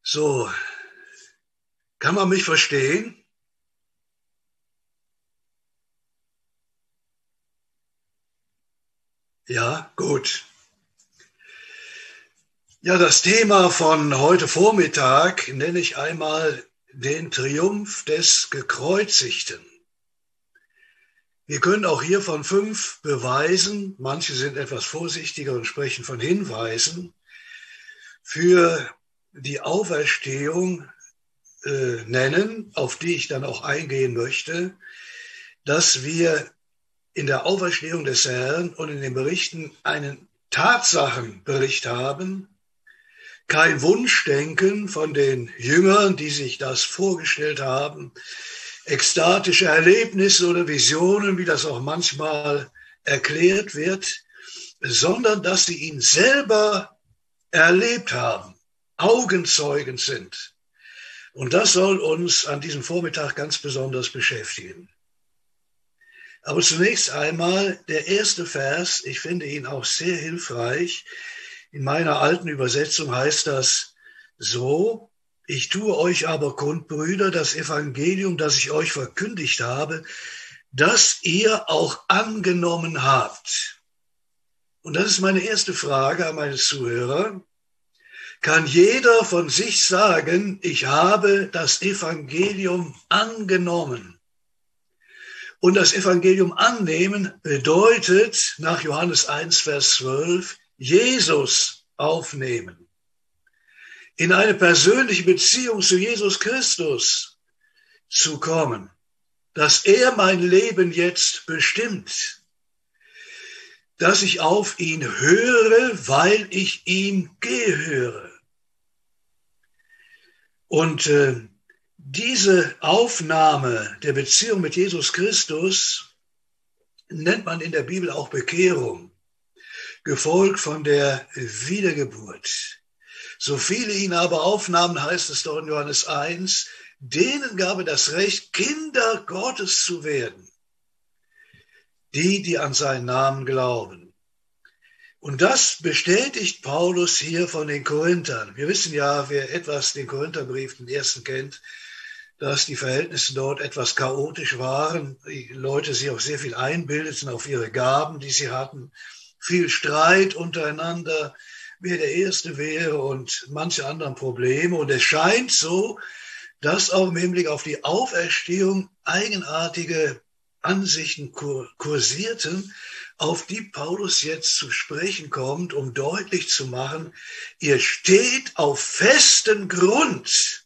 So, kann man mich verstehen? Ja, gut. Ja, das Thema von heute Vormittag nenne ich einmal den Triumph des Gekreuzigten. Wir können auch hier von 5 Beweisen, manche sind etwas vorsichtiger und sprechen von Hinweisen, für die Auferstehung nennen, auf die ich dann auch eingehen möchte, dass wir in der Auferstehung des Herrn und in den Berichten einen Tatsachenbericht haben, kein Wunschdenken von den Jüngern, die sich das vorgestellt haben, ekstatische Erlebnisse oder Visionen, wie das auch manchmal erklärt wird, sondern dass sie ihn selber erlebt haben, Augenzeugen sind. Und das soll uns an diesem Vormittag ganz besonders beschäftigen. Aber zunächst einmal der erste Vers, ich finde ihn auch sehr hilfreich. In meiner alten Übersetzung heißt das so: Ich tue euch aber kund, Brüder, das Evangelium, das ich euch verkündigt habe, das ihr auch angenommen habt. Und das ist meine erste Frage an meine Zuhörer. Kann jeder von sich sagen, ich habe das Evangelium angenommen? Und das Evangelium annehmen bedeutet nach Johannes 1, Vers 12, Jesus aufnehmen. In eine persönliche Beziehung zu Jesus Christus zu kommen, dass er mein Leben jetzt bestimmt, dass ich auf ihn höre, weil ich ihm gehöre. Und diese Aufnahme der Beziehung mit Jesus Christus nennt man in der Bibel auch Bekehrung, gefolgt von der Wiedergeburt. So viele ihn aber aufnahmen, heißt es doch in Johannes 1, denen gab er das Recht, Kinder Gottes zu werden, die an seinen Namen glauben. Und das bestätigt Paulus hier von den Korinthern. Wir wissen ja, wer etwas den Korintherbrief, den ersten kennt, dass die Verhältnisse dort etwas chaotisch waren, die Leute sich auch sehr viel einbildeten auf ihre Gaben, die sie hatten, viel Streit untereinander, wer der Erste wäre und manche anderen Probleme. Und es scheint so, dass auch im Hinblick auf die Auferstehung eigenartige Ansichten kursierten, auf die Paulus jetzt zu sprechen kommt, um deutlich zu machen, ihr steht auf festem Grund.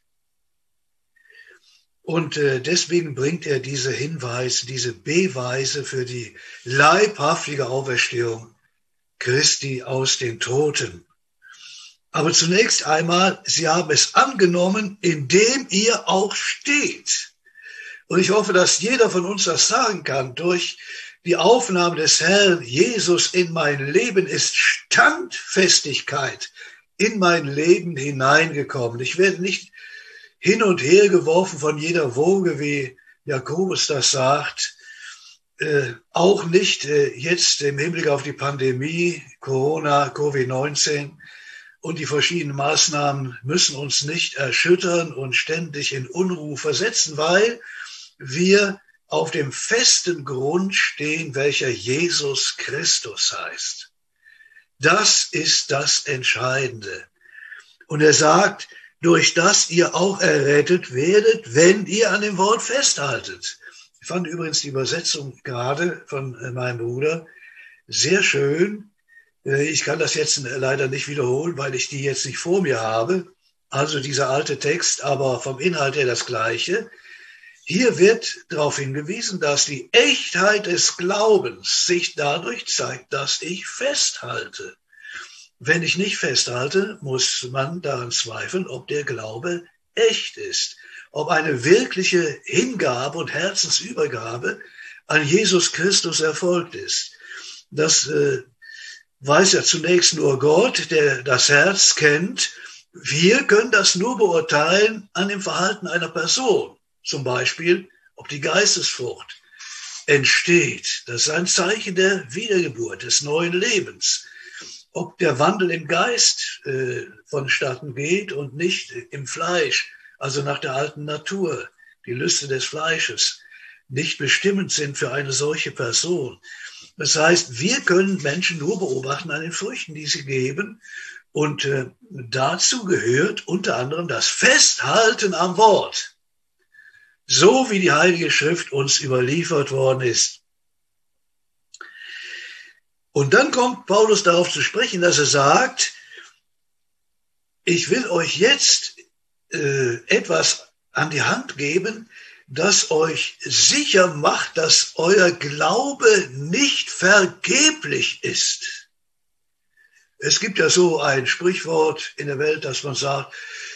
Und deswegen bringt er diese Hinweise, diese Beweise für die leibhaftige Auferstehung Christi aus den Toten. Aber zunächst einmal, sie haben es angenommen, indem ihr auch steht. Und ich hoffe, dass jeder von uns das sagen kann. Durch die Aufnahme des Herrn Jesus in mein Leben ist Standfestigkeit in mein Leben hineingekommen. Ich werde nicht hin und her geworfen von jeder Woge, wie Jakobus das sagt. Auch nicht jetzt im Hinblick auf die Pandemie, Corona, Covid-19 und die verschiedenen Maßnahmen müssen uns nicht erschüttern und ständig in Unruhe versetzen, weil wir auf dem festen Grund stehen, welcher Jesus Christus heißt. Das ist das Entscheidende. Und er sagt, durch das ihr auch errettet werdet, wenn ihr an dem Wort festhaltet. Ich fand übrigens die Übersetzung gerade von meinem Bruder sehr schön. Ich kann das jetzt leider nicht wiederholen, weil ich die jetzt nicht vor mir habe. Also dieser alte Text, aber vom Inhalt her das Gleiche. Hier wird darauf hingewiesen, dass die Echtheit des Glaubens sich dadurch zeigt, dass ich festhalte. Wenn ich nicht festhalte, muss man daran zweifeln, ob der Glaube echt ist, ob eine wirkliche Hingabe und Herzensübergabe an Jesus Christus erfolgt ist. Das weiß ja zunächst nur Gott, der das Herz kennt. Wir können das nur beurteilen an dem Verhalten einer Person. Zum Beispiel, ob die Geistesfrucht entsteht. Das ist ein Zeichen der Wiedergeburt, des neuen Lebens. ob der Wandel im Geist vonstatten geht und nicht im Fleisch, also nach der alten Natur, die Lüste des Fleisches, nicht bestimmend sind für eine solche Person. Das heißt, wir können Menschen nur beobachten an den Früchten, die sie geben. Und dazu gehört unter anderem das Festhalten am Wort, so wie die Heilige Schrift uns überliefert worden ist. Und dann kommt Paulus darauf zu sprechen, dass er sagt, ich will euch jetzt etwas an die Hand geben, das euch sicher macht, dass euer Glaube nicht vergeblich ist. Es gibt ja so ein Sprichwort in der Welt, dass man sagt,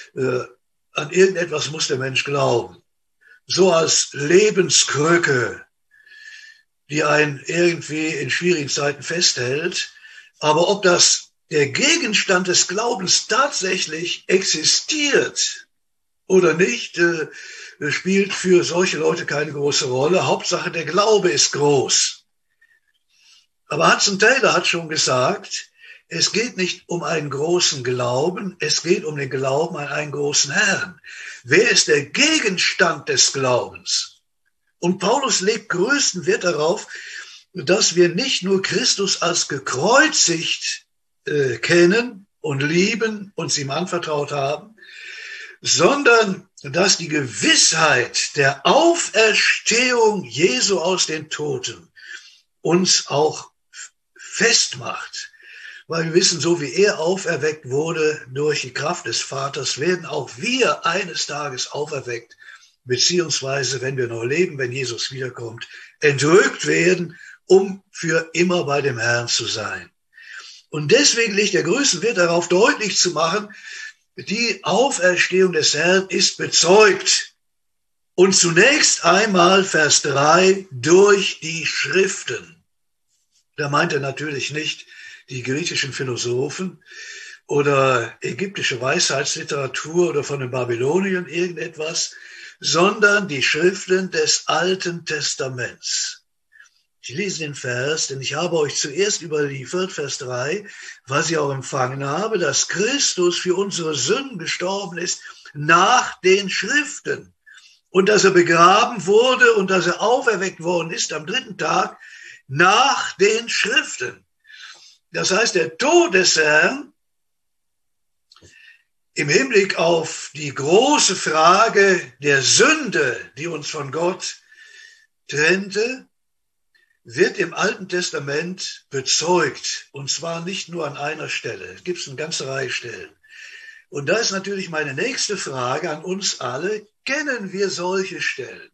an irgendetwas muss der Mensch glauben. So als Lebenskrücke, die einen irgendwie in schwierigen Zeiten festhält. Aber ob das der Gegenstand des Glaubens tatsächlich existiert oder nicht, spielt für solche Leute keine große Rolle. Hauptsache, der Glaube ist groß. Aber Hudson Taylor hat schon gesagt, es geht nicht um einen großen Glauben, es geht um den Glauben an einen großen Herrn. Wer ist der Gegenstand des Glaubens? Und Paulus legt größten Wert darauf, dass wir nicht nur Christus als gekreuzigt kennen und lieben, uns ihm anvertraut haben, sondern dass die Gewissheit der Auferstehung Jesu aus den Toten uns auch festmacht. Weil wir wissen, so wie er auferweckt wurde durch die Kraft des Vaters, werden auch wir eines Tages auferweckt, beziehungsweise, wenn wir noch leben, wenn Jesus wiederkommt, entrückt werden, um für immer bei dem Herrn zu sein. Und deswegen legt er größten Wert darauf, deutlich zu machen, die Auferstehung des Herrn ist bezeugt. Und zunächst einmal Vers 3, durch die Schriften. Da meint er natürlich nicht die griechischen Philosophen oder ägyptische Weisheitsliteratur oder von den Babyloniern irgendetwas, sondern die Schriften des Alten Testaments. Ich lese den Vers, denn ich habe euch zuerst überliefert, Vers 3, was ich auch empfangen habe, dass Christus für unsere Sünden gestorben ist nach den Schriften und dass er begraben wurde und dass er auferweckt worden ist am dritten Tag nach den Schriften. Das heißt, der Tod des Herrn im Hinblick auf die große Frage der Sünde, die uns von Gott trennte, wird im Alten Testament bezeugt. Und zwar nicht nur an einer Stelle. Es gibt eine ganze Reihe Stellen. Und da ist natürlich meine nächste Frage an uns alle. Kennen wir solche Stellen?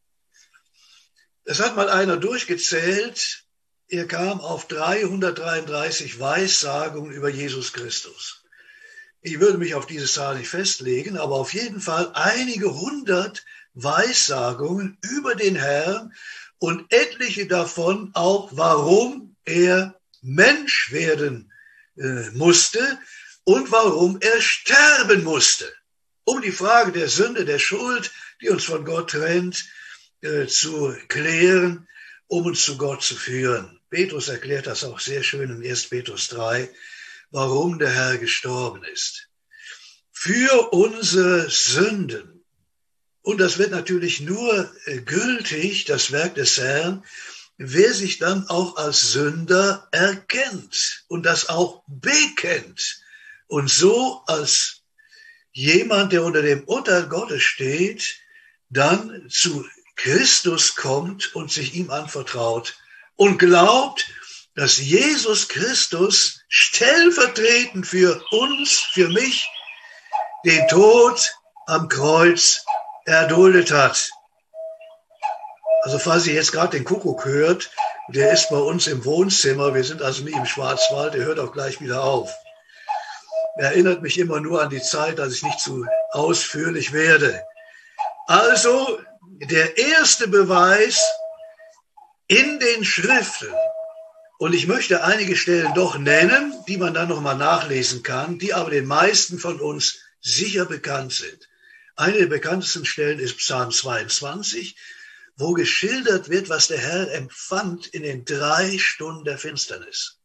Es hat mal einer durchgezählt. Er kam auf 333 Weissagungen über Jesus Christus. Ich würde mich auf diese Zahl nicht festlegen, aber auf jeden Fall einige hundert Weissagungen über den Herrn und etliche davon auch, warum er Mensch werden musste und warum er sterben musste, um die Frage der Sünde, der Schuld, die uns von Gott trennt, zu klären, um uns zu Gott zu führen. Petrus erklärt das auch sehr schön in 1. Petrus 3, warum der Herr gestorben ist. Für unsere Sünden. Und das wird natürlich nur gültig, das Werk des Herrn, wer sich dann auch als Sünder erkennt und das auch bekennt. Und so als jemand, der unter dem Urteil Gottes steht, dann zu Christus kommt und sich ihm anvertraut und glaubt, dass Jesus Christus stellvertretend für uns, für mich, den Tod am Kreuz erduldet hat. Also falls ihr jetzt gerade den Kuckuck hört, der ist bei uns im Wohnzimmer, wir sind also nicht im Schwarzwald, der hört auch gleich wieder auf. Er erinnert mich immer nur an die Zeit, dass ich nicht zu ausführlich werde. Also der erste Beweis in den Schriften, und ich möchte einige Stellen doch nennen, die man dann nochmal nachlesen kann, die aber den meisten von uns sicher bekannt sind. Eine der bekanntesten Stellen ist Psalm 22, wo geschildert wird, was der Herr empfand in den 3 Stunden der Finsternis.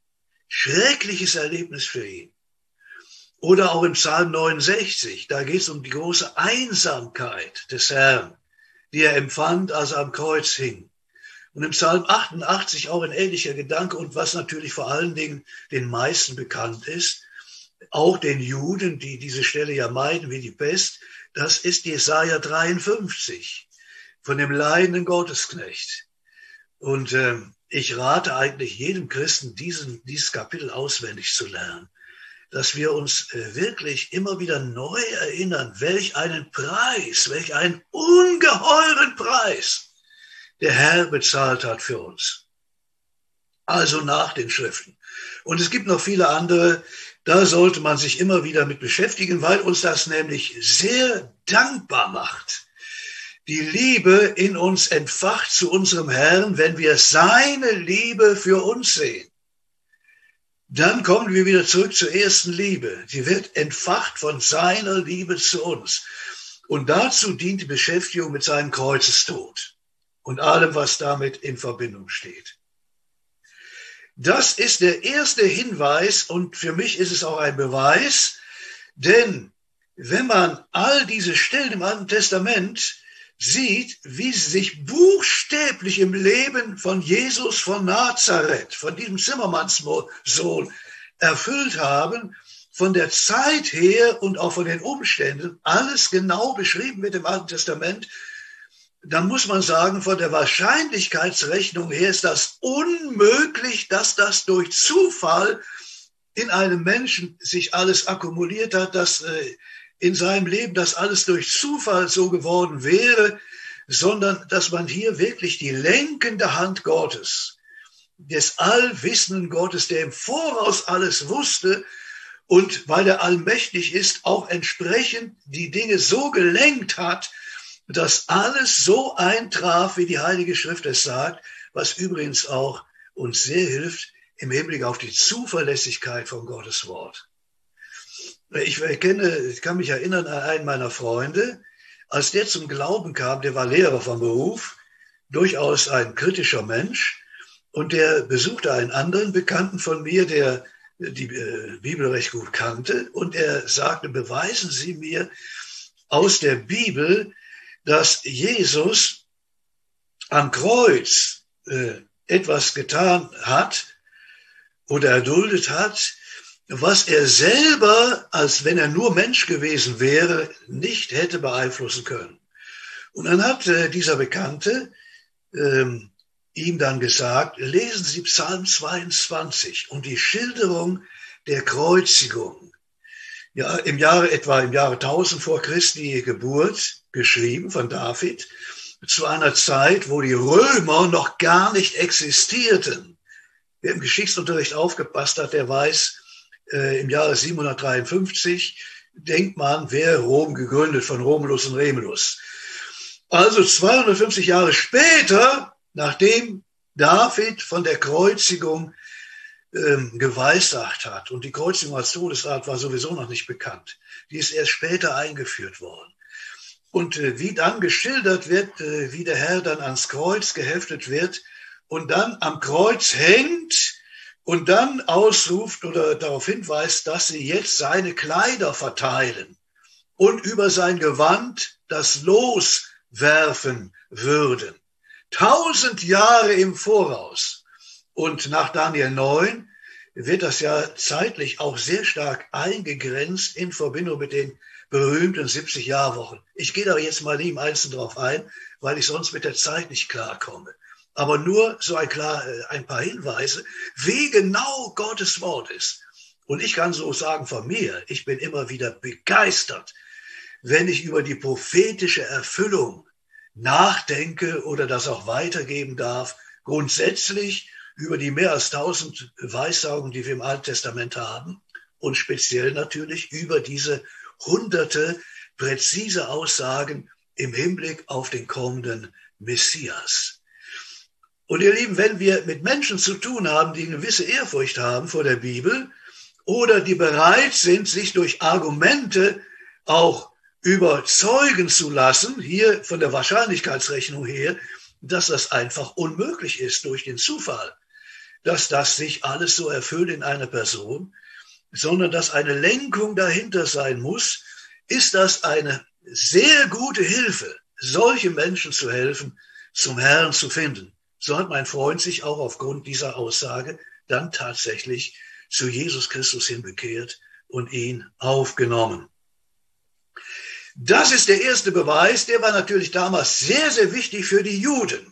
schreckliches Erlebnis für ihn. Oder auch im Psalm 69, da geht es um die große Einsamkeit des Herrn, die er empfand, als er am Kreuz hing. Und im Psalm 88 auch ein ähnlicher Gedanke und was natürlich vor allen Dingen den meisten bekannt ist, auch den Juden, die diese Stelle ja meiden wie die Pest, das ist Jesaja 53 von dem leidenden Gottesknecht. Und ich rate eigentlich jedem Christen, dieses Kapitel auswendig zu lernen, dass wir uns wirklich immer wieder neu erinnern, welch einen Preis, welch einen ungeheuren Preis der Herr bezahlt hat für uns. Also nach den Schriften. Und es gibt noch viele andere, da sollte man sich immer wieder mit beschäftigen, weil uns das nämlich sehr dankbar macht. Die Liebe in uns entfacht zu unserem Herrn, wenn wir seine Liebe für uns sehen. Dann kommen wir wieder zurück zur ersten Liebe. Sie wird entfacht von seiner Liebe zu uns. Und dazu dient die Beschäftigung mit seinem Kreuzestod und allem, was damit in Verbindung steht. Das ist der erste Hinweis und für mich ist es auch ein Beweis, denn wenn man all diese Stellen im Alten Testament sieht, wie sie sich buchstäblich im Leben von Jesus von Nazareth, von diesem Zimmermannssohn erfüllt haben, von der Zeit her und auch von den Umständen, alles genau beschrieben wird im Alten Testament, dann muss man sagen, von der Wahrscheinlichkeitsrechnung her ist das unmöglich, dass das durch Zufall in einem Menschen sich alles akkumuliert hat, dass in seinem Leben das alles durch Zufall so geworden wäre, sondern dass man hier wirklich die lenkende Hand Gottes, des allwissenden Gottes, der im Voraus alles wusste und weil er allmächtig ist, auch entsprechend die Dinge so gelenkt hat, dass alles so eintraf, wie die Heilige Schrift es sagt, was übrigens auch uns sehr hilft im Hinblick auf die Zuverlässigkeit von Gottes Wort. Ich kann mich erinnern an einen meiner Freunde, als der zum Glauben kam, der war Lehrer von Beruf, durchaus ein kritischer Mensch, und der besuchte einen anderen Bekannten von mir, der die Bibel recht gut kannte, und er sagte, beweisen Sie mir aus der Bibel, dass Jesus am Kreuz etwas getan hat oder erduldet hat, was er selber, als wenn er nur Mensch gewesen wäre, nicht hätte beeinflussen können. Und dann hat dieser Bekannte ihm dann gesagt, lesen Sie Psalm 22 und die Schilderung der Kreuzigung. Ja, etwa im Jahre 1000 vor Christi Geburt, geschrieben von David, zu einer Zeit, wo die Römer noch gar nicht existierten. Wer im Geschichtsunterricht aufgepasst hat, der weiß, im Jahre 753 denkt man, wäre Rom gegründet von Romulus und Remulus. Also 250 Jahre später, nachdem David von der Kreuzigung geweissagt hat, und die Kreuzigung als Todesart war sowieso noch nicht bekannt, die ist erst später eingeführt worden. Und wie dann geschildert wird, wie der Herr dann ans Kreuz geheftet wird und dann am Kreuz hängt und dann ausruft oder darauf hinweist, dass sie jetzt seine Kleider verteilen und über sein Gewand das Los werfen würden. 1000 Jahre im Voraus. Und nach Daniel 9 wird das ja zeitlich auch sehr stark eingegrenzt in Verbindung mit den berühmten 70-Jahr-Wochen. Ich gehe da jetzt mal nie im Einzelnen drauf ein, weil ich sonst mit der Zeit nicht klarkomme. Aber nur so ein paar Hinweise, wie genau Gottes Wort ist. Und ich kann so sagen von mir, ich bin immer wieder begeistert, wenn ich über die prophetische Erfüllung nachdenke oder das auch weitergeben darf, grundsätzlich über die mehr als 1000 Weissagungen, die wir im Alten Testament haben und speziell natürlich über diese hunderte präzise Aussagen im Hinblick auf den kommenden Messias. Und ihr Lieben, wenn wir mit Menschen zu tun haben, die eine gewisse Ehrfurcht haben vor der Bibel oder die bereit sind, sich durch Argumente auch überzeugen zu lassen, hier von der Wahrscheinlichkeitsrechnung her, dass das einfach unmöglich ist durch den Zufall, dass das sich alles so erfüllt in einer Person, sondern dass eine Lenkung dahinter sein muss, ist das eine sehr gute Hilfe, solche Menschen zu helfen, zum Herrn zu finden. So hat mein Freund sich auch aufgrund dieser Aussage dann tatsächlich zu Jesus Christus hin bekehrt und ihn aufgenommen. Das ist der erste Beweis, der war natürlich damals sehr, sehr wichtig für die Juden,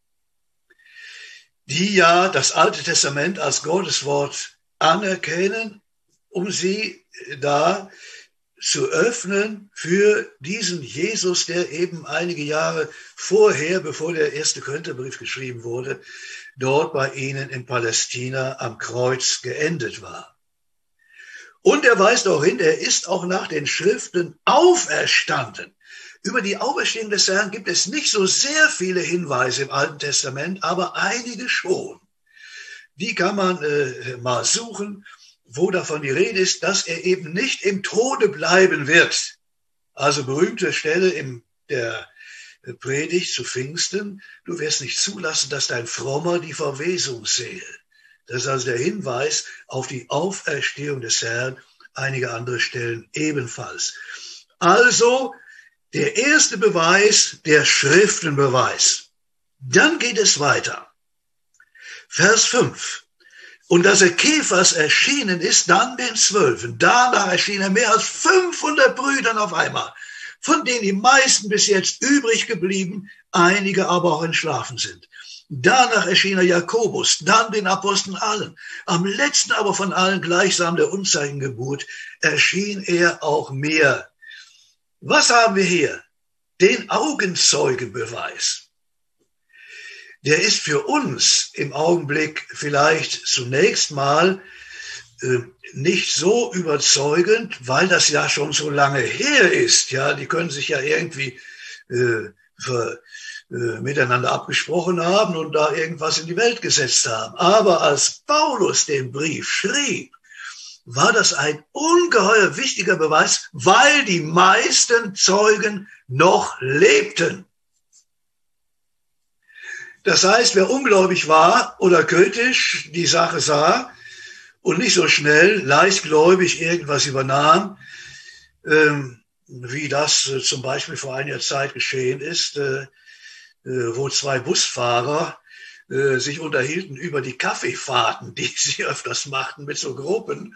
die ja das Alte Testament als Gottes Wort anerkennen, um sie da zu öffnen für diesen Jesus, der eben einige Jahre vorher, bevor der erste Korintherbrief geschrieben wurde, dort bei ihnen in Palästina am Kreuz geendet war. Und er weist auch hin, er ist auch nach den Schriften auferstanden. Über die Auferstehung des Herrn gibt es nicht so sehr viele Hinweise im Alten Testament, aber einige schon. Die kann man mal suchen, wo davon die Rede ist, dass er eben nicht im Tode bleiben wird. Also berühmte Stelle in der Predigt zu Pfingsten: Du wirst nicht zulassen, dass dein Frommer die Verwesung sehe. Das ist also der Hinweis auf die Auferstehung des Herrn, einige andere Stellen ebenfalls. Also der erste Beweis, der Schriftenbeweis. Dann geht es weiter. Vers 5. Und dass er Kephas erschienen ist, dann den 12. Danach erschien er mehr als 500 Brüdern auf einmal, von denen die meisten bis jetzt übrig geblieben, einige aber auch entschlafen sind. Danach erschien er Jakobus, dann den Aposteln allen. Am letzten aber von allen, gleichsam der Unzeichengeburt, erschien er auch mir. Was haben wir hier? Den Augenzeugenbeweis. Der ist für uns im Augenblick vielleicht zunächst mal nicht so überzeugend, weil das ja schon so lange her ist. Ja, die können sich ja irgendwie miteinander abgesprochen haben und da irgendwas in die Welt gesetzt haben. Aber als Paulus den Brief schrieb, war das ein ungeheuer wichtiger Beweis, weil die meisten Zeugen noch lebten. Das heißt, wer ungläubig war oder kritisch die Sache sah und nicht so schnell leichtgläubig irgendwas übernahm, wie das zum Beispiel vor einiger Zeit geschehen ist, wo zwei Busfahrer sich unterhielten über die Kaffeefahrten, die sie öfters machten mit so Gruppen,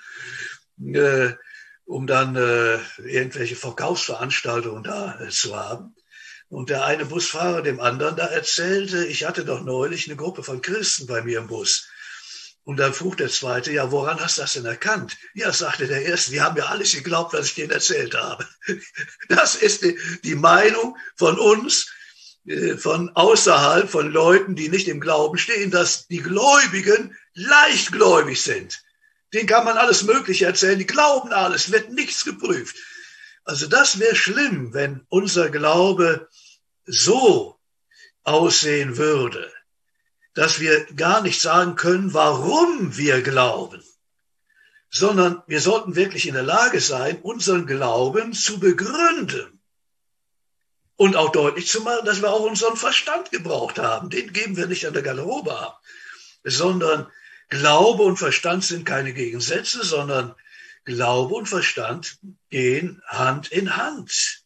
um dann irgendwelche Verkaufsveranstaltungen da zu haben. Und der eine Busfahrer dem anderen da erzählte, ich hatte doch neulich eine Gruppe von Christen bei mir im Bus. Und dann frug der zweite, ja, woran hast du das denn erkannt? Ja, sagte der erste, die haben ja alles geglaubt, was ich denen erzählt habe. Das ist die Meinung von uns, von außerhalb, von Leuten, die nicht im Glauben stehen, dass die Gläubigen leichtgläubig sind. Denen kann man alles Mögliche erzählen, die glauben alles, wird nichts geprüft. Also das wäre schlimm, wenn unser Glaube so aussehen würde, dass wir gar nicht sagen können, warum wir glauben, sondern wir sollten wirklich in der Lage sein, unseren Glauben zu begründen und auch deutlich zu machen, dass wir auch unseren Verstand gebraucht haben. Den geben wir nicht an der Garderobe ab, sondern Glaube und Verstand sind keine Gegensätze, sondern Glaube und Verstand gehen Hand in Hand.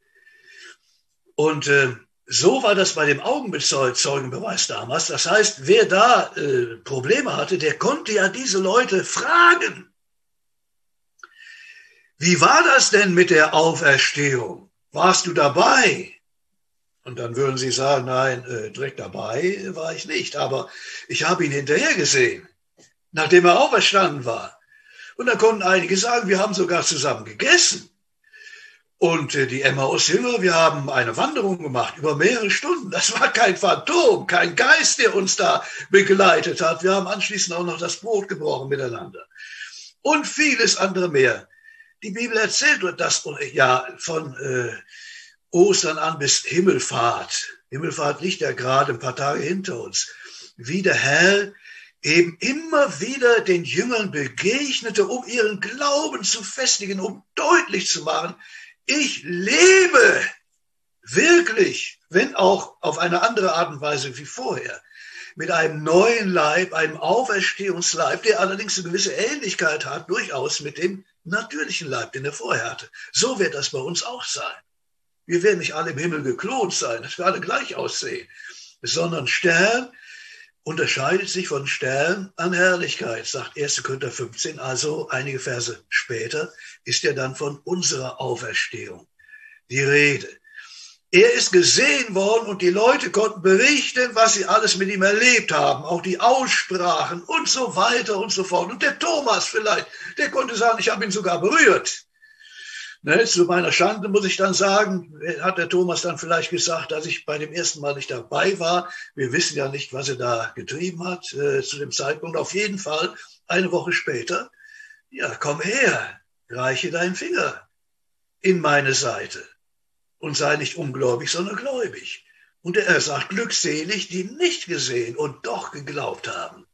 Und so war das bei dem Augenzeugenbeweis damals. Das heißt, wer da Probleme hatte, der konnte ja diese Leute fragen. Wie war das denn mit der Auferstehung? Warst du dabei? Und dann würden sie sagen, nein, direkt dabei war ich nicht, aber ich habe ihn hinterher gesehen, nachdem er auferstanden war. Und da konnten einige sagen, wir haben sogar zusammen gegessen. Und die Emmaus-Jünger, wir haben eine Wanderung gemacht über mehrere Stunden. Das war kein Phantom, kein Geist, der uns da begleitet hat. Wir haben anschließend auch noch das Brot gebrochen miteinander. Und vieles andere mehr. Die Bibel erzählt das ja von Ostern an bis Himmelfahrt. Himmelfahrt liegt ja gerade ein paar Tage hinter uns. Wie der Herr eben immer wieder den Jüngern begegnete, um ihren Glauben zu festigen, um deutlich zu machen, ich lebe wirklich, wenn auch auf eine andere Art und Weise wie vorher. mit einem neuen Leib, einem Auferstehungsleib, der allerdings eine gewisse Ähnlichkeit hat, durchaus mit dem natürlichen Leib, den er vorher hatte. So wird das bei uns auch sein. Wir werden nicht alle im Himmel geklont sein, dass wir alle gleich aussehen, sondern Stern unterscheidet sich von Stern an Herrlichkeit, sagt 1. Korinther 15, also einige Verse später ist ja dann von unserer Auferstehung die Rede. Er ist gesehen worden und die Leute konnten berichten, was sie alles mit ihm erlebt haben, auch die Aussprachen und so weiter und so fort. Und der Thomas vielleicht, der konnte sagen, ich habe ihn sogar berührt. Ne, zu meiner Schande muss ich dann sagen, hat der Thomas dann vielleicht gesagt, dass ich bei dem ersten Mal nicht dabei war. Wir wissen ja nicht, was er da getrieben hat zu dem Zeitpunkt. Auf jeden Fall, eine Woche später, ja, komm her, reiche deinen Finger in meine Seite und sei nicht ungläubig, sondern gläubig. Und er sagt, glückselig, die nicht gesehen und doch geglaubt haben.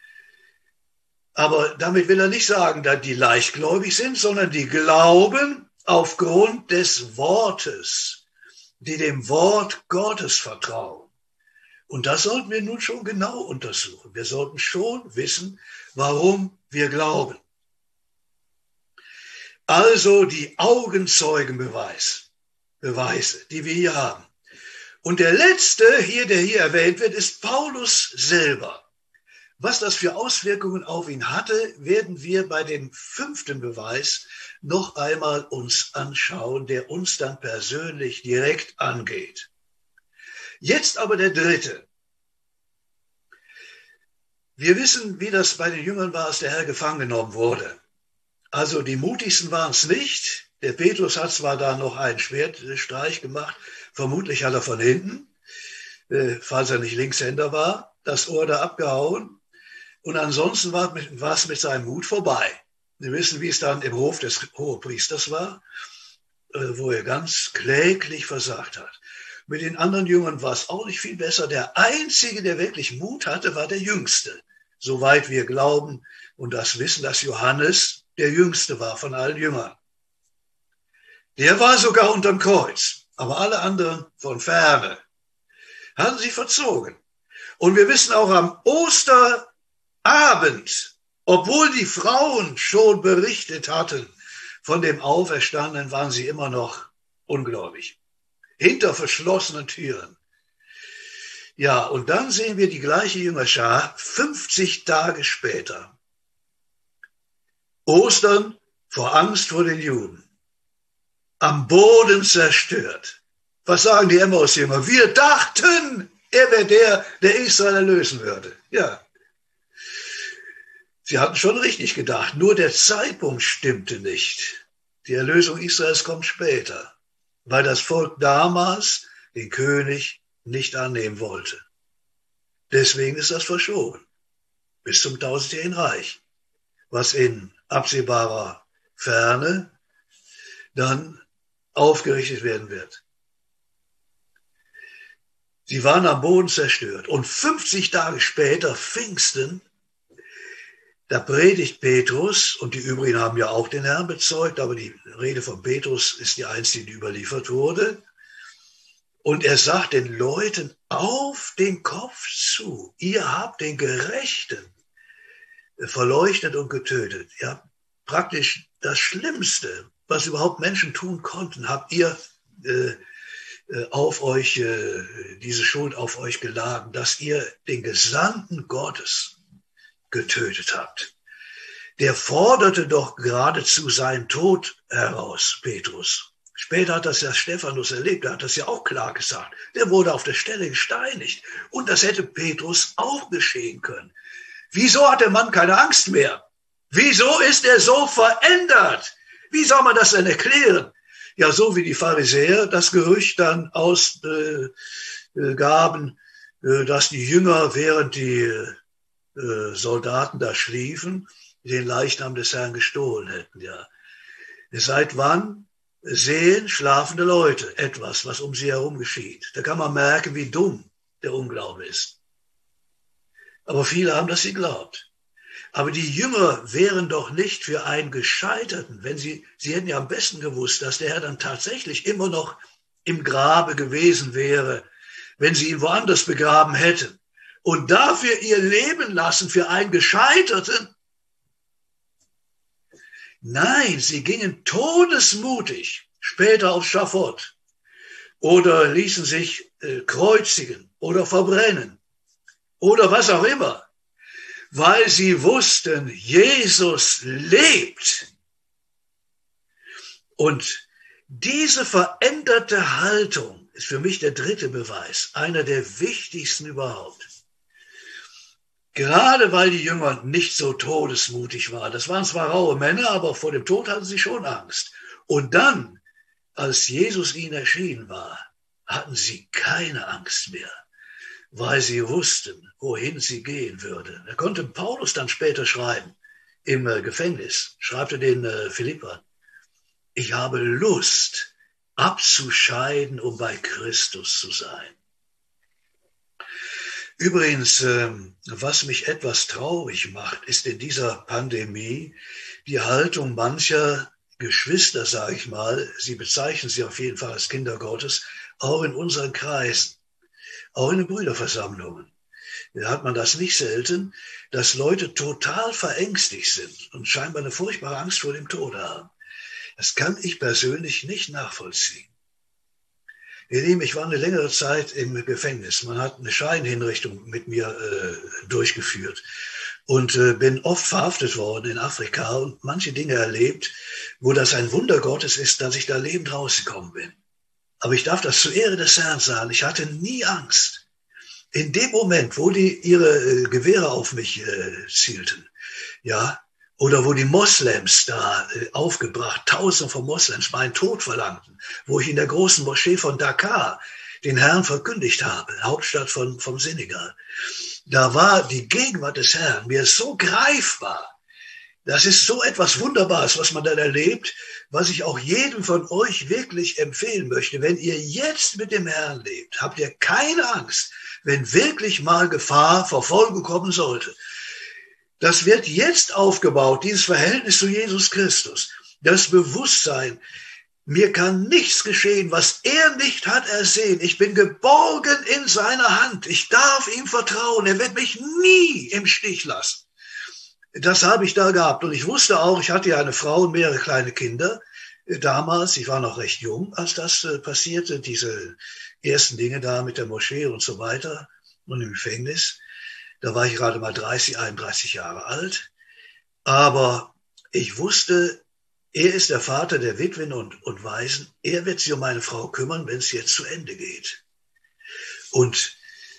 Aber damit will er nicht sagen, dass die leichtgläubig sind, sondern die glauben aufgrund des Wortes, die dem Wort Gottes vertrauen. Und das sollten wir nun schon genau untersuchen. Wir sollten schon wissen, warum wir glauben. Also die Augenzeugenbeweise, die wir hier haben. Und der letzte, der hier erwähnt wird, ist Paulus selber. Was das für Auswirkungen auf ihn hatte, werden wir bei dem 5. Beweis noch einmal uns anschauen, der uns dann persönlich direkt angeht. Jetzt aber der 3. Wir wissen, wie das bei den Jüngern war, als der Herr gefangen genommen wurde. Also die mutigsten waren es nicht. Der Petrus hat zwar da noch einen Schwertstreich gemacht, vermutlich hat er von hinten, falls er nicht Linkshänder war, das Ohr da abgehauen. Und ansonsten war es mit seinem Mut vorbei. Wir wissen, wie es dann im Hof des Hohepriesters war, wo er ganz kläglich versagt hat. Mit den anderen Jüngern war es auch nicht viel besser. Der Einzige, der wirklich Mut hatte, war der Jüngste. Soweit wir glauben und das wissen, dass Johannes der Jüngste war von allen Jüngern. Der war sogar unterm Kreuz, aber alle anderen von ferne hatten sich verzogen. Und wir wissen auch am Osterabend, obwohl die Frauen schon berichtet hatten von dem Auferstandenen, waren sie immer noch ungläubig. Hinter verschlossenen Türen. Ja, und dann sehen wir die gleiche Jüngerschar 50 Tage später. Ostern vor Angst vor den Juden. Am Boden zerstört. Was sagen die Emmaus-Jünger? Wir dachten, er wäre der Israel erlösen würde. Ja. Sie hatten schon richtig gedacht, nur der Zeitpunkt stimmte nicht. Die Erlösung Israels kommt später, weil das Volk damals den König nicht annehmen wollte. Deswegen ist das verschoben bis zum 1000-jährigen Reich, was in absehbarer Ferne dann aufgerichtet werden wird. Sie waren am Boden zerstört und 50 Tage später, Pfingsten, da predigt Petrus, und die übrigen haben ja auch den Herrn bezeugt, aber die Rede von Petrus ist die einzige, die überliefert wurde. Und er sagt den Leuten auf den Kopf zu, ihr habt den Gerechten verleuchtet und getötet. Ihr habt praktisch das Schlimmste, was überhaupt Menschen tun konnten, habt ihr auf euch, diese Schuld auf euch geladen, dass ihr den Gesandten Gottes getötet habt. Der forderte doch geradezu seinen Tod heraus, Petrus. Später hat das ja Stephanus erlebt, er hat das ja auch klar gesagt. Der wurde auf der Stelle gesteinigt. Und das hätte Petrus auch geschehen können. Wieso hat der Mann keine Angst mehr? Wieso ist er so verändert? Wie soll man das denn erklären? Ja, so wie die Pharisäer das Gerücht dann ausgaben, dass die Jünger, während die Soldaten da schliefen, den Leichnam des Herrn gestohlen hätten. Ja. Seit wann sehen schlafende Leute etwas, was um sie herum geschieht? Da kann man merken, wie dumm der Unglaube ist. Aber viele haben das geglaubt. Aber die Jünger wären doch nicht für einen Gescheiterten, wenn sie hätten ja am besten gewusst, dass der Herr dann tatsächlich immer noch im Grabe gewesen wäre, wenn sie ihn woanders begraben hätten. und dafür ihr Leben lassen für einen Gescheiterten? Nein, sie gingen todesmutig später aufs Schafott oder ließen sich kreuzigen oder verbrennen oder was auch immer, weil sie wussten, Jesus lebt. Und diese veränderte Haltung ist für mich der dritte Beweis, einer der wichtigsten überhaupt. Gerade weil die Jünger nicht so todesmutig waren. Das waren zwar raue Männer, aber vor dem Tod hatten sie schon Angst. Und dann, als Jesus ihnen erschienen war, hatten sie keine Angst mehr, weil sie wussten, wohin sie gehen würde. Da konnte Paulus dann später schreiben, im Gefängnis, schreibt er den Philippern: Ich habe Lust, abzuscheiden, um bei Christus zu sein. Übrigens, was mich etwas traurig macht, ist in dieser Pandemie die Haltung mancher Geschwister, sage ich mal, sie bezeichnen sie auf jeden Fall als Kinder Gottes, auch in unseren Kreisen, auch in den Brüderversammlungen. Da hat man das nicht selten, dass Leute total verängstigt sind und scheinbar eine furchtbare Angst vor dem Tod haben. Das kann ich persönlich nicht nachvollziehen. Ihr Lieben, ich war eine längere Zeit im Gefängnis. Man hat eine Scheinhinrichtung mit mir durchgeführt und bin oft verhaftet worden in Afrika und manche Dinge erlebt, wo das ein Wunder Gottes ist, dass ich da lebend rausgekommen bin. Aber ich darf das zur Ehre des Herrn sagen. Ich hatte nie Angst. In dem Moment, wo die ihre Gewehre auf mich zielten, ja, oder wo die Moslems da aufgebracht, Tausende von Moslems meinen Tod verlangten, wo ich in der großen Moschee von Dakar den Herrn verkündigt habe, Hauptstadt vom Senegal. Da war die Gegenwart des Herrn mir so greifbar. Das ist so etwas Wunderbares, was man dann erlebt, was ich auch jedem von euch wirklich empfehlen möchte. Wenn ihr jetzt mit dem Herrn lebt, habt ihr keine Angst, wenn wirklich mal Gefahr, Verfolgung kommen sollte. Das wird jetzt aufgebaut, dieses Verhältnis zu Jesus Christus. Das Bewusstsein, mir kann nichts geschehen, was er nicht hat ersehen. Ich bin geborgen in seiner Hand. Ich darf ihm vertrauen. Er wird mich nie im Stich lassen. Das habe ich da gehabt. Und ich wusste auch, ich hatte ja eine Frau und mehrere kleine Kinder. Damals, ich war noch recht jung, als das passierte, diese ersten Dinge da mit der Moschee und so weiter und im Gefängnis. Da war ich gerade mal 31 Jahre alt. Aber ich wusste, er ist der Vater der Witwen und Waisen. Er wird sich um meine Frau kümmern, wenn es jetzt zu Ende geht. Und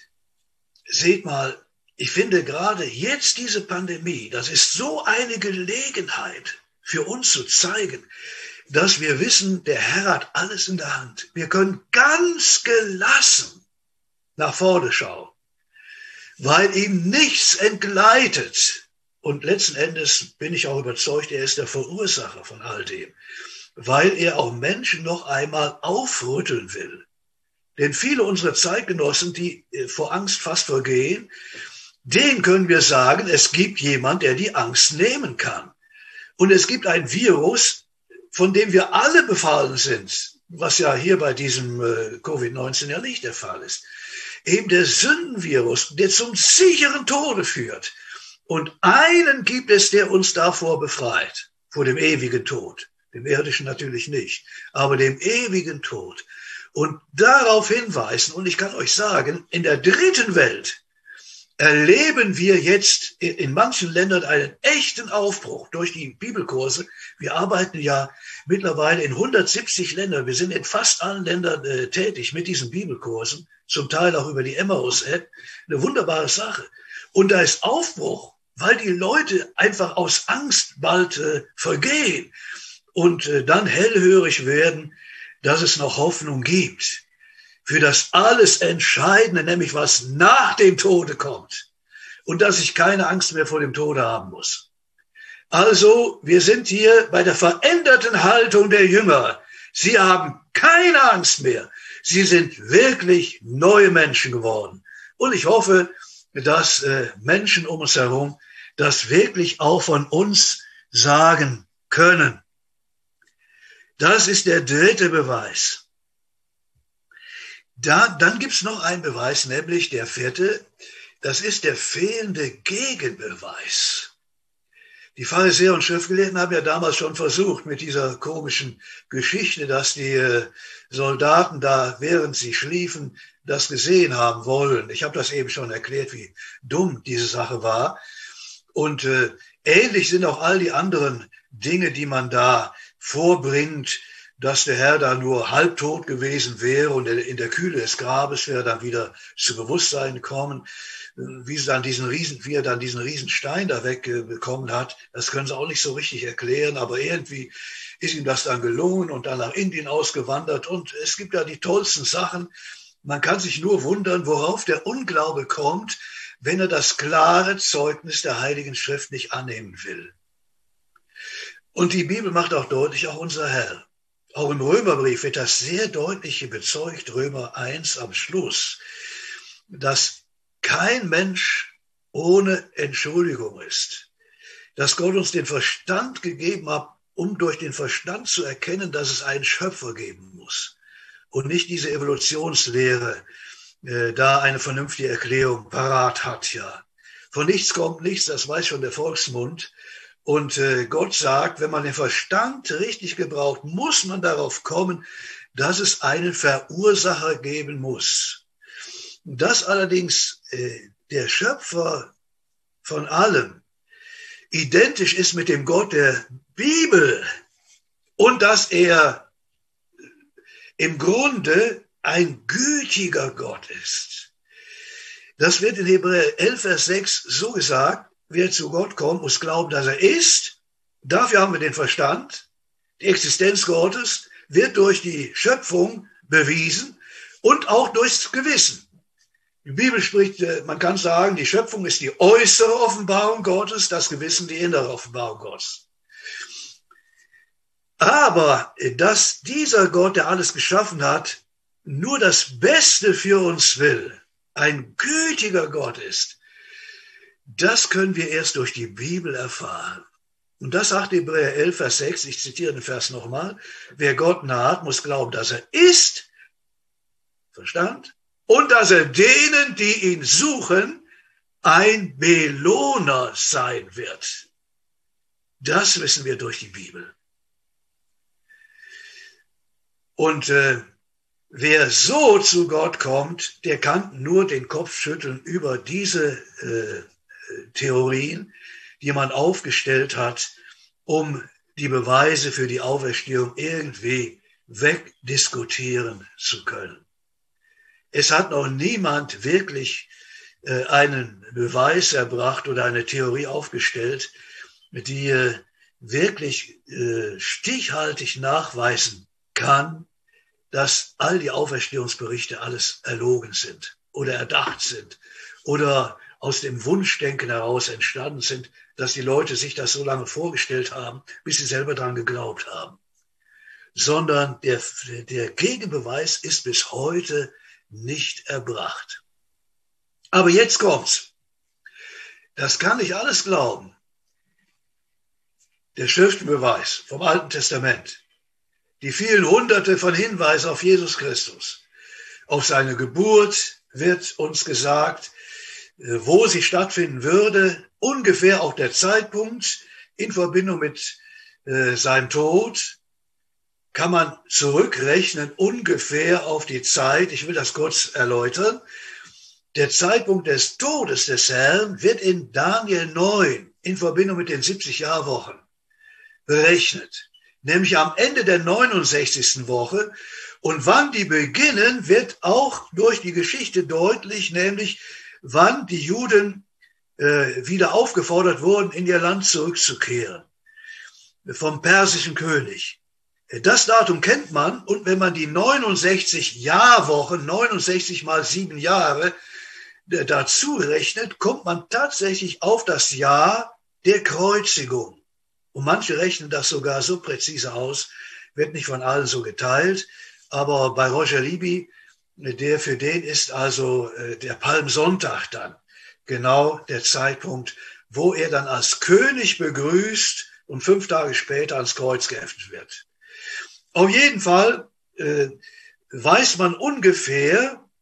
seht mal, ich finde gerade jetzt diese Pandemie, das ist so eine Gelegenheit für uns zu zeigen, dass wir wissen, der Herr hat alles in der Hand. Wir können ganz gelassen nach vorne schauen, weil ihm nichts entgleitet. Und letzten Endes bin ich auch überzeugt, er ist der Verursacher von all dem, weil er auch Menschen noch einmal aufrütteln will. Denn viele unserer Zeitgenossen, die vor Angst fast vergehen, denen können wir sagen, es gibt jemand, der die Angst nehmen kann. Und es gibt ein Virus, von dem wir alle befallen sind, was ja hier bei diesem Covid-19 ja nicht der Fall ist. Eben der Sündenvirus, der zum sicheren Tode führt. Und einen gibt es, der uns davor befreit, vor dem ewigen Tod. Dem irdischen natürlich nicht, aber dem ewigen Tod. Und darauf hinweisen, und ich kann euch sagen, in der dritten Welt erleben wir jetzt in manchen Ländern einen echten Aufbruch durch die Bibelkurse. Wir arbeiten ja mittlerweile in 170 Ländern. Wir sind in fast allen Ländern tätig mit diesen Bibelkursen, zum Teil auch über die Emmaus-App. Eine wunderbare Sache. Und da ist Aufbruch, weil die Leute einfach aus Angst bald vergehen und dann hellhörig werden, dass es noch Hoffnung gibt für das alles Entscheidende, nämlich was nach dem Tode kommt und dass ich keine Angst mehr vor dem Tode haben muss. Also, wir sind hier bei der veränderten Haltung der Jünger. Sie haben keine Angst mehr. Sie sind wirklich neue Menschen geworden. Und ich hoffe, dass Menschen um uns herum das wirklich auch von uns sagen können. Das ist der dritte Beweis. Dann gibt's noch einen Beweis, nämlich der vierte. Das ist der fehlende Gegenbeweis. Die Pharisäer und Schriftgelehrten haben ja damals schon versucht mit dieser komischen Geschichte, dass die Soldaten da, während sie schliefen, das gesehen haben wollen. Ich habe das eben schon erklärt, wie dumm diese Sache war. Und ähnlich sind auch all die anderen Dinge, die man da vorbringt, dass der Herr da nur halbtot gewesen wäre und in der Kühle des Grabes wäre dann wieder zu Bewusstsein gekommen. Wie er dann diesen Riesenstein da wegbekommen hat, das können sie auch nicht so richtig erklären, aber irgendwie ist ihm das dann gelungen und dann nach Indien ausgewandert. Und es gibt ja die tollsten Sachen. Man kann sich nur wundern, worauf der Unglaube kommt, wenn er das klare Zeugnis der Heiligen Schrift nicht annehmen will. Und die Bibel macht auch deutlich, auch unser Herr. Auch im Römerbrief wird das sehr deutlich bezeugt, Römer 1 am Schluss, dass kein Mensch ohne Entschuldigung ist. Dass Gott uns den Verstand gegeben hat, um durch den Verstand zu erkennen, dass es einen Schöpfer geben muss. Und nicht diese Evolutionslehre da eine vernünftige Erklärung parat hat, ja. Von nichts kommt nichts, das weiß schon der Volksmund. Und Gott sagt, wenn man den Verstand richtig gebraucht, muss man darauf kommen, dass es einen Verursacher geben muss. Dass allerdings der Schöpfer von allem identisch ist mit dem Gott der Bibel und dass er im Grunde ein gütiger Gott ist. Das wird in Hebräer 11, Vers 6 so gesagt, wer zu Gott kommt, muss glauben, dass er ist. Dafür haben wir den Verstand. Die Existenz Gottes wird durch die Schöpfung bewiesen und auch durchs Gewissen. Die Bibel spricht, man kann sagen, die Schöpfung ist die äußere Offenbarung Gottes, das Gewissen die innere Offenbarung Gottes. Aber dass dieser Gott, der alles geschaffen hat, nur das Beste für uns will, ein gütiger Gott ist, das können wir erst durch die Bibel erfahren. Und das sagt Hebräer 11, Vers 6, ich zitiere den Vers nochmal, wer Gott naht, muss glauben, dass er ist, Verstand, und dass er denen, die ihn suchen, ein Belohner sein wird. Das wissen wir durch die Bibel. Und wer so zu Gott kommt, der kann nur den Kopf schütteln über diese Theorien, die man aufgestellt hat, um die Beweise für die Auferstehung irgendwie wegdiskutieren zu können. Es hat noch niemand wirklich einen Beweis erbracht oder eine Theorie aufgestellt, die wirklich stichhaltig nachweisen kann, dass all die Auferstehungsberichte alles erlogen sind oder erdacht sind oder aus dem Wunschdenken heraus entstanden sind, dass die Leute sich das so lange vorgestellt haben, bis sie selber daran geglaubt haben. Sondern der Gegenbeweis ist bis heute nicht erbracht. Aber jetzt kommt's. Das kann ich alles glauben. Der Schriftenbeweis vom Alten Testament, die vielen Hunderte von Hinweisen auf Jesus Christus, auf seine Geburt wird uns gesagt, wo sie stattfinden würde, ungefähr auch der Zeitpunkt in Verbindung mit seinem Tod, kann man zurückrechnen ungefähr auf die Zeit, ich will das kurz erläutern, der Zeitpunkt des Todes des Herrn wird in Daniel 9 in Verbindung mit den 70 Jahrwochen berechnet, nämlich am Ende der 69. Woche. Und wann die beginnen, wird auch durch die Geschichte deutlich, nämlich wann die Juden wieder aufgefordert wurden, in ihr Land zurückzukehren, vom persischen König. Das Datum kennt man, und wenn man die 69 Jahrwochen, 69 mal 7 Jahre, dazu rechnet, kommt man tatsächlich auf das Jahr der Kreuzigung. Und manche rechnen das sogar so präzise aus, wird nicht von allen so geteilt, aber bei Roger Libby, für den ist also der Palmsonntag dann genau der Zeitpunkt, wo er dann als König begrüßt und 5 Tage später ans Kreuz geheftet wird. Auf jeden Fall weiß man ungefähr,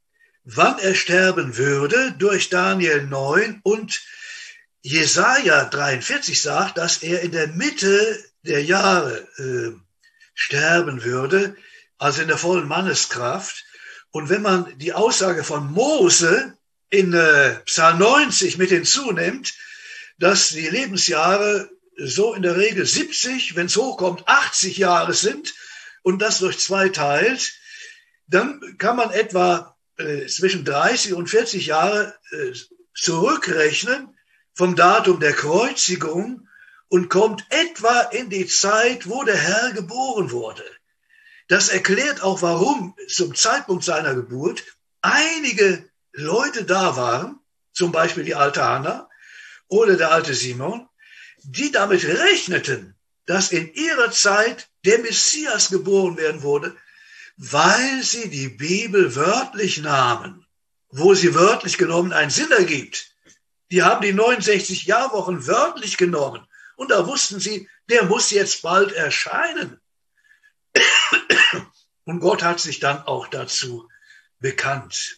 wann er sterben würde durch Daniel 9 und Jesaja 43 sagt, dass er in der Mitte der Jahre sterben würde, also in der vollen Manneskraft. Und wenn man die Aussage von Mose in Psalm 90 mit hinzunimmt, dass die Lebensjahre so in der Regel 70, wenn es hochkommt, 80 Jahre sind und das durch 2 teilt, dann kann man etwa zwischen 30 und 40 Jahre zurückrechnen vom Datum der Kreuzigung und kommt etwa in die Zeit, wo der Herr geboren wurde. Das erklärt auch, warum zum Zeitpunkt seiner Geburt einige Leute da waren, zum Beispiel die alte Hannah oder der alte Simon, die damit rechneten, dass in ihrer Zeit der Messias geboren werden wurde, weil sie die Bibel wörtlich nahmen, wo sie wörtlich genommen einen Sinn ergibt. Die haben die 69 Jahrwochen wörtlich genommen und da wussten sie, der muss jetzt bald erscheinen. Und Gott hat sich dann auch dazu bekannt.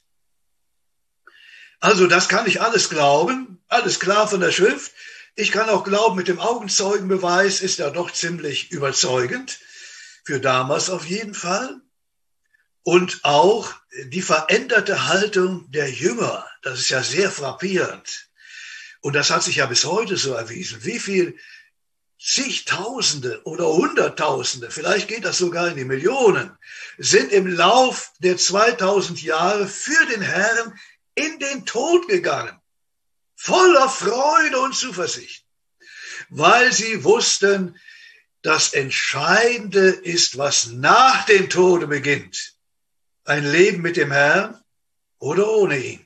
Also das kann ich alles glauben, alles klar von der Schrift. Ich kann auch glauben, mit dem Augenzeugenbeweis ist er doch ziemlich überzeugend, für damals auf jeden Fall. Und auch die veränderte Haltung der Jünger, das ist ja sehr frappierend. Und das hat sich ja bis heute so erwiesen. Wie viel Zigtausende oder Hunderttausende, vielleicht geht das sogar in die Millionen, sind im Lauf der 2000 Jahre für den Herrn in den Tod gegangen. Voller Freude und Zuversicht, weil sie wussten, das Entscheidende ist, was nach dem Tode beginnt. Ein Leben mit dem Herrn oder ohne ihn.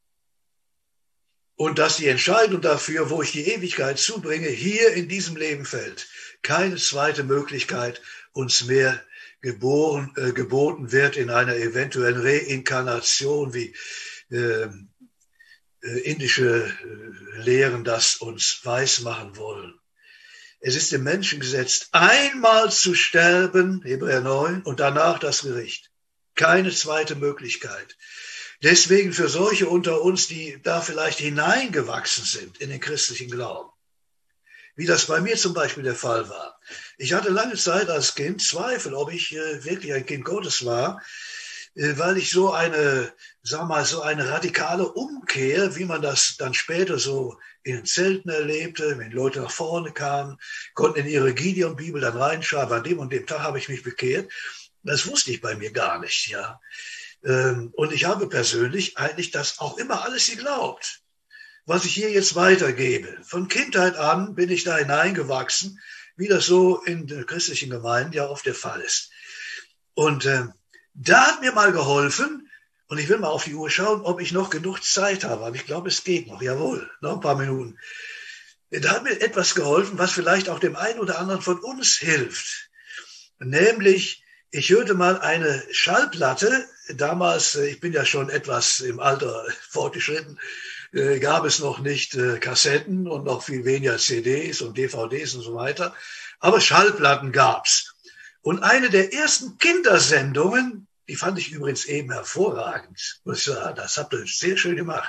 Und dass die Entscheidung dafür, wo ich die Ewigkeit zubringe, hier in diesem Leben fällt. Keine zweite Möglichkeit uns mehr geboten wird in einer eventuellen Reinkarnation, wie indische Lehren das uns weismachen wollen. Es ist dem Menschen gesetzt, einmal zu sterben, Hebräer 9, und danach das Gericht. Keine zweite Möglichkeit. Deswegen für solche unter uns, die da vielleicht hineingewachsen sind in den christlichen Glauben, wie das bei mir zum Beispiel der Fall war. Ich hatte lange Zeit als Kind Zweifel, ob ich wirklich ein Kind Gottes war, weil ich so eine radikale Umkehr, wie man das dann später so in den Zelten erlebte, wenn Leute nach vorne kamen, konnten in ihre Gideon-Bibel dann reinschreiben, an dem und dem Tag habe ich mich bekehrt. Das wusste ich bei mir gar nicht, ja. Und ich habe persönlich eigentlich das auch immer alles geglaubt, was ich hier jetzt weitergebe. Von Kindheit an bin ich da hineingewachsen, wie das so in der christlichen Gemeinden ja oft der Fall ist. Und da hat mir mal geholfen, und ich will mal auf die Uhr schauen, ob ich noch genug Zeit habe, aber ich glaube, es geht noch, jawohl, noch ein paar Minuten. Da hat mir etwas geholfen, was vielleicht auch dem einen oder anderen von uns hilft, nämlich ich hörte mal eine Schallplatte, damals, ich bin ja schon etwas im Alter fortgeschritten, gab es noch nicht Kassetten und noch viel weniger CDs und DVDs und so weiter, aber Schallplatten gab's. Und eine der ersten Kindersendungen, die fand ich übrigens eben hervorragend, muss ich sagen, das habt ihr sehr schön gemacht,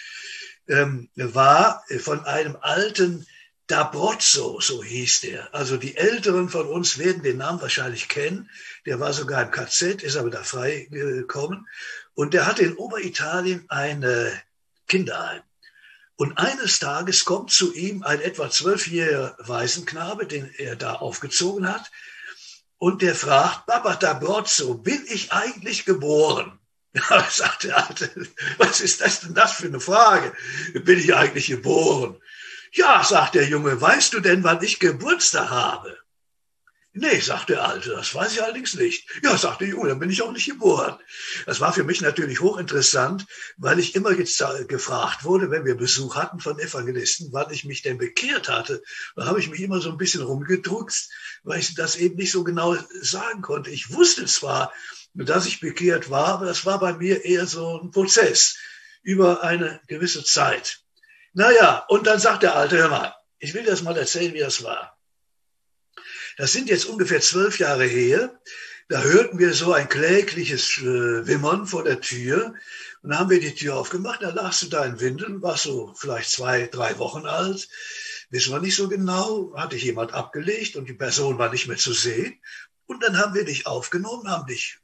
war von einem alten D'Abruzzo, so hieß der. Also die Älteren von uns werden den Namen wahrscheinlich kennen. Der war sogar im KZ, ist aber da freigekommen. Und der hatte in Oberitalien ein Kinderheim. Und eines Tages kommt zu ihm ein etwa 12-jähriger Waisenknabe, den er da aufgezogen hat. Und der fragt, Papa D'Abruzzo, bin ich eigentlich geboren? Ja, sagt der Alte, was ist das denn das für eine Frage? Bin ich eigentlich geboren? Ja, sagt der Junge, weißt du denn, wann ich Geburtstag habe? Nee, sagt der Alte, das weiß ich allerdings nicht. Ja, sagt der Junge, dann bin ich auch nicht geboren. Das war für mich natürlich hochinteressant, weil ich immer gefragt wurde, wenn wir Besuch hatten von Evangelisten, wann ich mich denn bekehrt hatte. Da habe ich mich immer so ein bisschen rumgedruckst, weil ich das eben nicht so genau sagen konnte. Ich wusste zwar, dass ich bekehrt war, aber das war bei mir eher so ein Prozess über eine gewisse Zeit. Naja, und dann sagt der Alte, hör mal, ich will dir das mal erzählen, wie das war. Das sind jetzt ungefähr 12 Jahre her. Da hörten wir so ein klägliches Wimmern vor der Tür. Und dann haben wir die Tür aufgemacht, da lagst du da in Windeln, warst so vielleicht 2, 3 Wochen alt. Wissen wir nicht so genau, hatte dich jemand abgelegt und die Person war nicht mehr zu sehen. Und dann haben wir dich aufgenommen, haben dich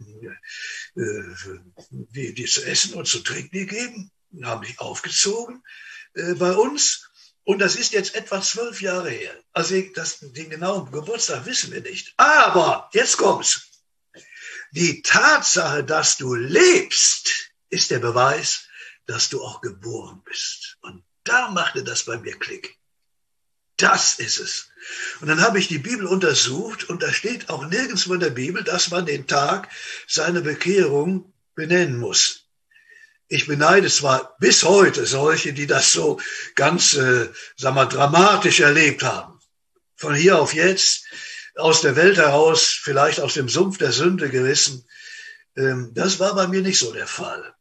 die zu essen und zu trinken gegeben, haben dich aufgezogen bei uns. Und das ist jetzt etwa 12 Jahre her. Also den genauen Geburtstag wissen wir nicht. Aber jetzt kommt's. Die Tatsache, dass du lebst, ist der Beweis, dass du auch geboren bist. Und da machte das bei mir Klick. Das ist es. Und dann habe ich die Bibel untersucht und da steht auch nirgendwo in der Bibel, dass man den Tag seiner Bekehrung benennen muss. Ich beneide zwar bis heute solche, die das so ganz, dramatisch erlebt haben. Von hier auf jetzt, aus der Welt heraus, vielleicht aus dem Sumpf der Sünde gerissen. Das war bei mir nicht so der Fall.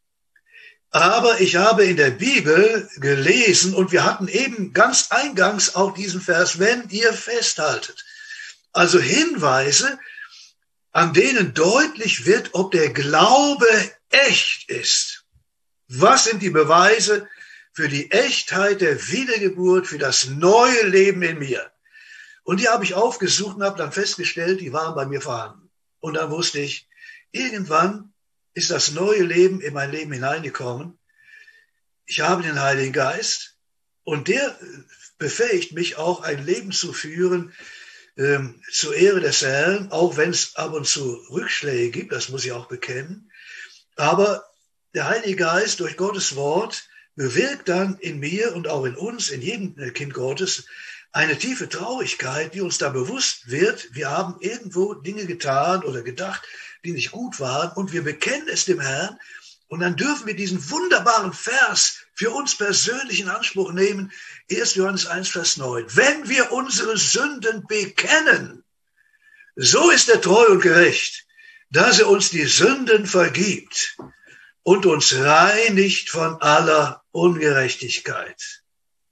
Aber ich habe in der Bibel gelesen und wir hatten eben ganz eingangs auch diesen Vers, wenn ihr festhaltet. Also Hinweise, an denen deutlich wird, ob der Glaube echt ist. Was sind die Beweise für die Echtheit der Wiedergeburt, für das neue Leben in mir? Und die habe ich aufgesucht und habe dann festgestellt, die waren bei mir vorhanden. Und dann wusste ich, irgendwann ist das neue Leben in mein Leben hineingekommen. Ich habe den Heiligen Geist und der befähigt mich auch, ein Leben zu führen zur Ehre des Herrn, auch wenn es ab und zu Rückschläge gibt, das muss ich auch bekennen. Aber der Heilige Geist durch Gottes Wort bewirkt dann in mir und auch in uns, in jedem Kind Gottes, eine tiefe Traurigkeit, die uns da bewusst wird, wir haben irgendwo Dinge getan oder gedacht, die nicht gut waren und wir bekennen es dem Herrn und dann dürfen wir diesen wunderbaren Vers für uns persönlich in Anspruch nehmen, 1. Johannes 1, Vers 9. Wenn wir unsere Sünden bekennen, so ist er treu und gerecht, dass er uns die Sünden vergibt und uns reinigt von aller Ungerechtigkeit.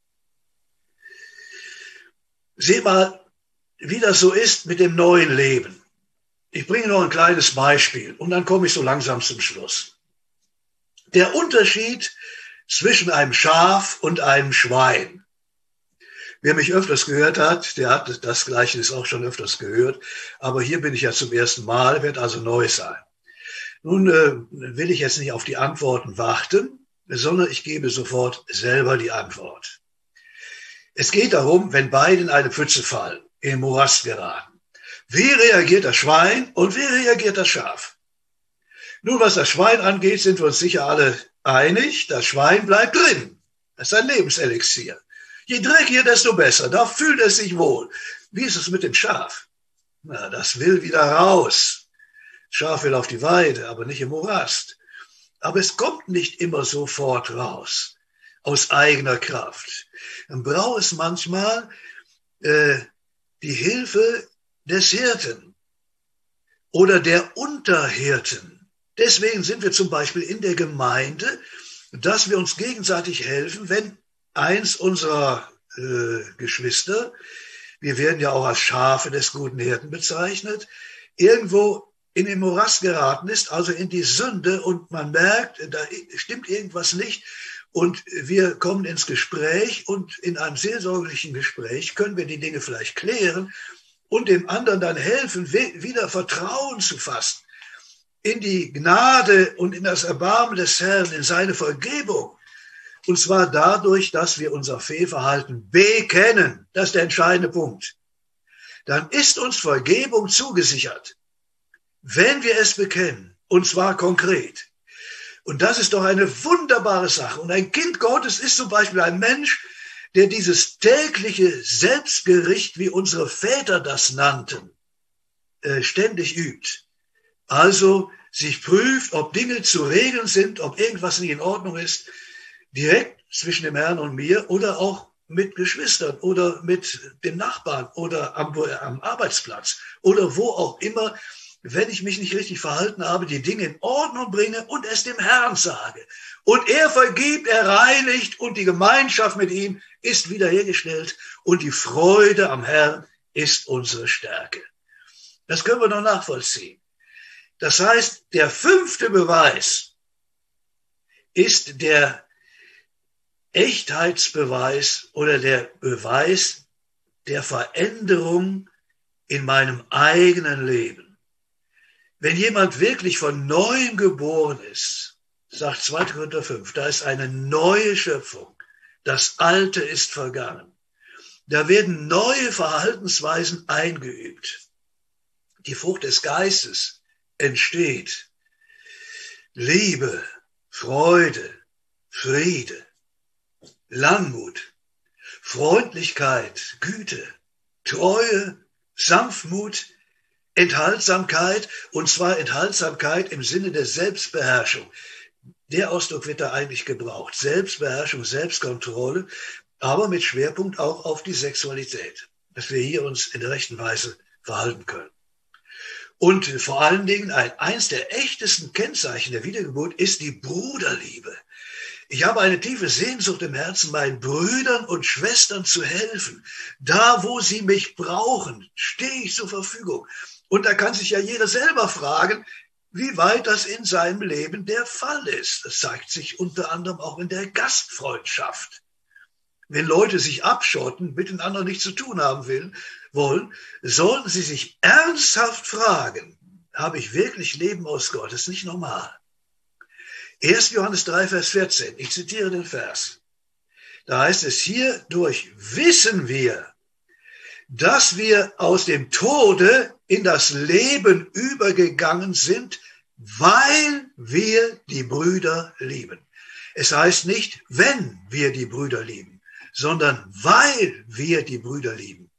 Seht mal, wie das so ist mit dem neuen Leben. Ich bringe noch ein kleines Beispiel und dann komme ich so langsam zum Schluss. Der Unterschied zwischen einem Schaf und einem Schwein. Wer mich öfters gehört hat, der hat das Gleichnis auch schon öfters gehört. Aber hier bin ich ja zum ersten Mal, wird also neu sein. Nun will ich jetzt nicht auf die Antworten warten, sondern ich gebe sofort selber die Antwort. Es geht darum, wenn beide in eine Pfütze fallen, in den Morast geraten. Wie reagiert das Schwein und wie reagiert das Schaf? Nun, was das Schwein angeht, sind wir uns sicher alle einig. Das Schwein bleibt drin. Das ist ein Lebenselixier. Je dreckiger, desto besser. Da fühlt es sich wohl. Wie ist es mit dem Schaf? Na, das will wieder raus. Das Schaf will auf die Weide, aber nicht im Morast. Aber es kommt nicht immer sofort raus, aus eigener Kraft. Dann braucht es manchmal die Hilfe des Hirten oder der Unterhirten. Deswegen sind wir zum Beispiel in der Gemeinde, dass wir uns gegenseitig helfen, wenn eins unserer Geschwister, wir werden ja auch als Schafe des guten Hirten bezeichnet, irgendwo in den Morast geraten ist, also in die Sünde und man merkt, da stimmt irgendwas nicht und wir kommen ins Gespräch und in einem seelsorgerlichen Gespräch können wir die Dinge vielleicht klären und dem anderen dann helfen, wieder Vertrauen zu fassen in die Gnade und in das Erbarmen des Herrn, in seine Vergebung. Und zwar dadurch, dass wir unser Fehlverhalten bekennen. Das ist der entscheidende Punkt. Dann ist uns Vergebung zugesichert, wenn wir es bekennen, und zwar konkret. Und das ist doch eine wunderbare Sache. Und ein Kind Gottes ist zum Beispiel ein Mensch, der dieses tägliche Selbstgericht, wie unsere Väter das nannten, ständig übt. Also sich prüft, ob Dinge zu regeln sind, ob irgendwas nicht in Ordnung ist, direkt zwischen dem Herrn und mir oder auch mit Geschwistern oder mit dem Nachbarn oder am Arbeitsplatz oder wo auch immer, wenn ich mich nicht richtig verhalten habe, die Dinge in Ordnung bringe und es dem Herrn sage. Und er vergibt, er reinigt und die Gemeinschaft mit ihm ist wiederhergestellt und die Freude am Herrn ist unsere Stärke. Das können wir noch nachvollziehen. Das heißt, der 5. Beweis ist der Echtheitsbeweis oder der Beweis der Veränderung in meinem eigenen Leben. Wenn jemand wirklich von neuem geboren ist, sagt 2. Korinther 5, da ist eine neue Schöpfung. Das Alte ist vergangen. Da werden neue Verhaltensweisen eingeübt. Die Frucht des Geistes entsteht. Liebe, Freude, Friede, Langmut, Freundlichkeit, Güte, Treue, Sanftmut, Enthaltsamkeit, und zwar Enthaltsamkeit im Sinne der Selbstbeherrschung. Der Ausdruck wird da eigentlich gebraucht. Selbstbeherrschung, Selbstkontrolle, aber mit Schwerpunkt auch auf die Sexualität, dass wir hier uns in der rechten Weise verhalten können. Und vor allen Dingen eins der echtesten Kennzeichen der Wiedergeburt ist die Bruderliebe. Ich habe eine tiefe Sehnsucht im Herzen, meinen Brüdern und Schwestern zu helfen. Da, wo sie mich brauchen, stehe ich zur Verfügung. Und da kann sich ja jeder selber fragen, wie weit das in seinem Leben der Fall ist. Das zeigt sich unter anderem auch in der Gastfreundschaft. Wenn Leute sich abschotten, mit den anderen nichts zu tun haben wollen, sollten sie sich ernsthaft fragen, habe ich wirklich Leben aus Gott? Das ist nicht normal. 1. Johannes 3, Vers 14, ich zitiere den Vers. Da heißt es, hierdurch wissen wir, dass wir aus dem Tode in das Leben übergegangen sind, weil wir die Brüder lieben. Es heißt nicht, wenn wir die Brüder lieben, sondern weil wir die Brüder lieben.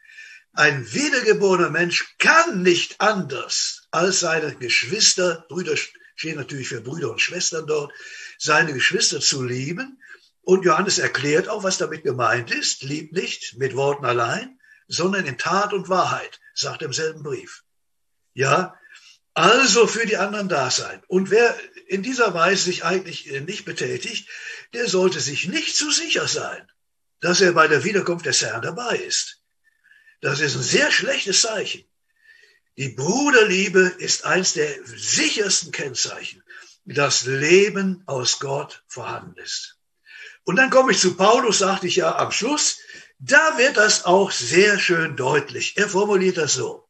Ein wiedergeborener Mensch kann nicht anders als seine Geschwister, Brüder stehen natürlich für Brüder und Schwestern dort, seine Geschwister zu lieben. Und Johannes erklärt auch, was damit gemeint ist. Liebt nicht mit Worten allein, sondern in Tat und Wahrheit, sagt er im selben Brief. Ja, also für die anderen da sein. Und wer in dieser Weise sich eigentlich nicht betätigt, der sollte sich nicht zu sicher sein, dass er bei der Wiederkunft des Herrn dabei ist. Das ist ein sehr schlechtes Zeichen. Die Bruderliebe ist eins der sichersten Kennzeichen, dass Leben aus Gott vorhanden ist. Und dann komme ich zu Paulus, sagte ich ja am Schluss, da wird das auch sehr schön deutlich. Er formuliert das so.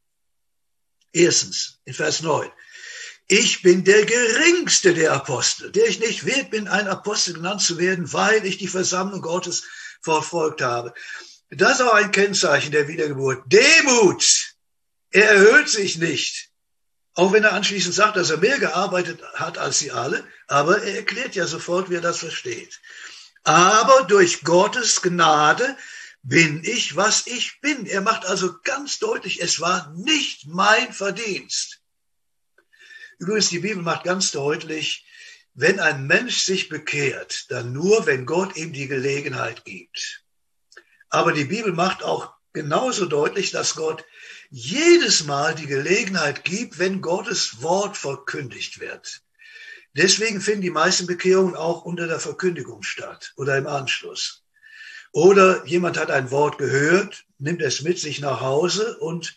Erstens, in Vers 9. Ich bin der geringste der Apostel, der ich nicht wert bin, ein Apostel genannt zu werden, weil ich die Versammlung Gottes verfolgt habe. Das ist auch ein Kennzeichen der Wiedergeburt. Demut. Er erhöht sich nicht. Auch wenn er anschließend sagt, dass er mehr gearbeitet hat als sie alle, aber er erklärt ja sofort, wie er das versteht. Aber durch Gottes Gnade bin ich, was ich bin. Er macht also ganz deutlich, es war nicht mein Verdienst. Übrigens, die Bibel macht ganz deutlich, wenn ein Mensch sich bekehrt, dann nur, wenn Gott ihm die Gelegenheit gibt. Aber die Bibel macht auch genauso deutlich, dass Gott jedes Mal die Gelegenheit gibt, wenn Gottes Wort verkündigt wird. Deswegen finden die meisten Bekehrungen auch unter der Verkündigung statt oder im Anschluss. Oder jemand hat ein Wort gehört, nimmt es mit sich nach Hause und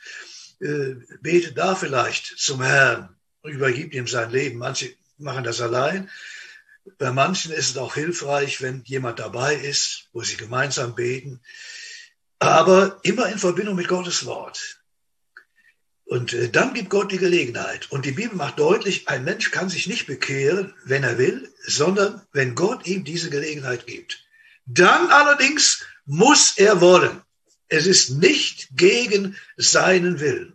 betet da vielleicht zum Herrn und übergibt ihm sein Leben. Manche machen das allein. Bei manchen ist es auch hilfreich, wenn jemand dabei ist, wo sie gemeinsam beten. Aber immer in Verbindung mit Gottes Wort. Und dann gibt Gott die Gelegenheit. Und die Bibel macht deutlich, ein Mensch kann sich nicht bekehren, wenn er will, sondern wenn Gott ihm diese Gelegenheit gibt. Dann allerdings muss er wollen. Es ist nicht gegen seinen Willen.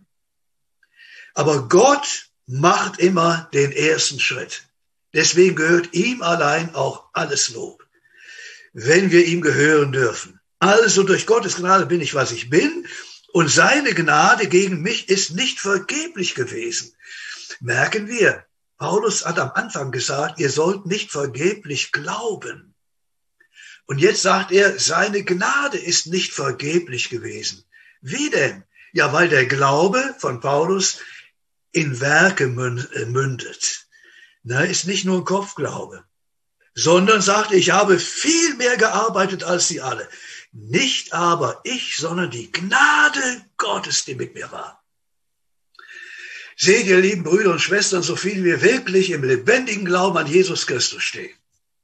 Aber Gott macht immer den ersten Schritt. Deswegen gehört ihm allein auch alles Lob, wenn wir ihm gehören dürfen. Also durch Gottes Gnade bin ich, was ich bin. Und seine Gnade gegen mich ist nicht vergeblich gewesen. Merken wir, Paulus hat am Anfang gesagt, ihr sollt nicht vergeblich glauben. Und jetzt sagt er, seine Gnade ist nicht vergeblich gewesen. Wie denn? Ja, weil der Glaube von Paulus in Werke mündet. Ist nicht nur ein Kopfglaube, sondern sagt, ich habe viel mehr gearbeitet als sie alle. Nicht aber ich, sondern die Gnade Gottes, die mit mir war. Seht ihr, lieben Brüder und Schwestern, so viel wir wirklich im lebendigen Glauben an Jesus Christus stehen.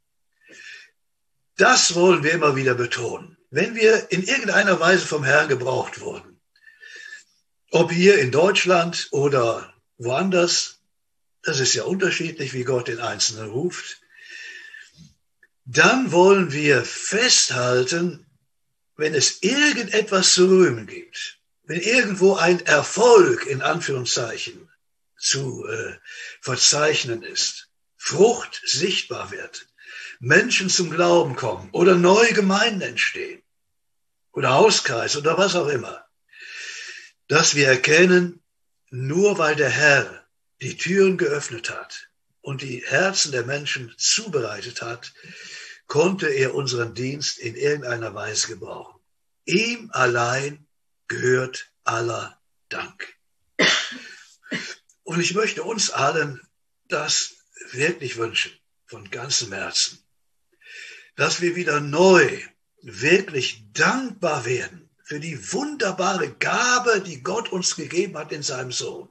Das wollen wir immer wieder betonen. Wenn wir in irgendeiner Weise vom Herrn gebraucht wurden, ob hier in Deutschland oder woanders, das ist ja unterschiedlich, wie Gott den Einzelnen ruft, dann wollen wir festhalten, wenn es irgendetwas zu rühmen gibt, wenn irgendwo ein Erfolg in Anführungszeichen zu verzeichnen ist, Frucht sichtbar wird, Menschen zum Glauben kommen oder neue Gemeinden entstehen oder Hauskreis oder was auch immer, dass wir erkennen, nur weil der Herr die Türen geöffnet hat und die Herzen der Menschen zubereitet hat, konnte er unseren Dienst in irgendeiner Weise gebrauchen. Ihm allein gehört aller Dank. Und ich möchte uns allen das wirklich wünschen, von ganzem Herzen, dass wir wieder neu wirklich dankbar werden für die wunderbare Gabe, die Gott uns gegeben hat in seinem Sohn.